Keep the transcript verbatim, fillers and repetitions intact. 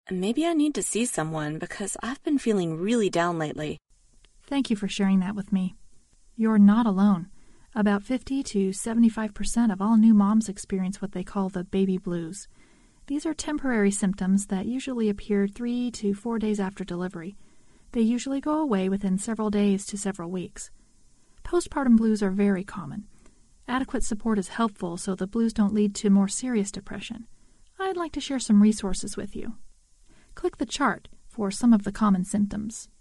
Maybe I need to see someone because I've been feeling really down lately. Thank you for sharing that with me. You're not alone. About fifty to seventy-five percent of all new moms experience what they call the baby blues. These are temporary symptoms that usually appear three to four days after delivery. They usually go away within several days to several weeks. Postpartum blues are very common. Adequate support is helpful so the blues don't lead to more serious depression. I'd like to share some resources with you. Click the chart for some of the common symptoms.